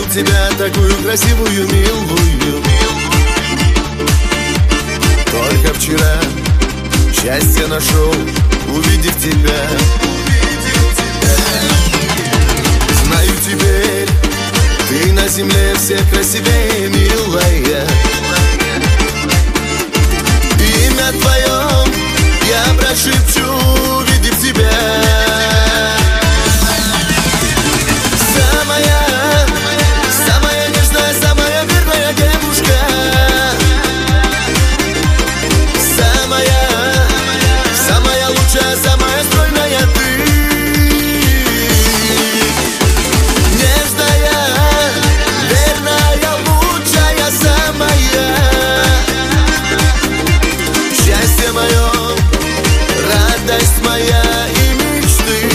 тебя такую красивую, милую. Только вчера счастье нашел, увидев тебя. Знаю теперь, ты на земле всех красивее, милая. Имя твое я прошепчу, увидев тебя. Самая нежная, самая верная девушка. Самая лучшая, самая стройная ты. Нежная, верная, лучшая, самая. Счастье мое, радость моя и мечты.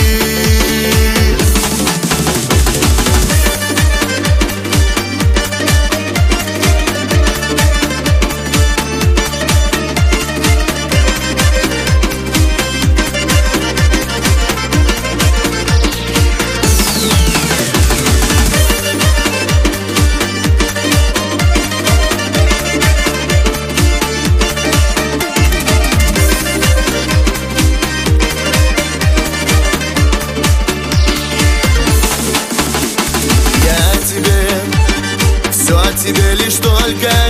Тебе лишь только